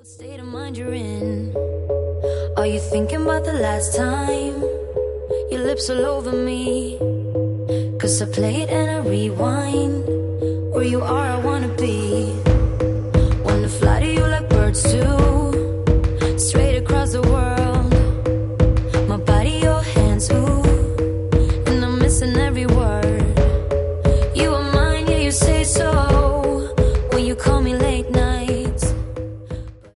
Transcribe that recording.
What state of mind you're in? Are you thinking about the last time your lips all over me? 'Cause I play it and I rewind. Where you are, I wanna be. Wanna fly to you like birds do, straight across the world. My body, your hands, ooh, and I'm missing every word.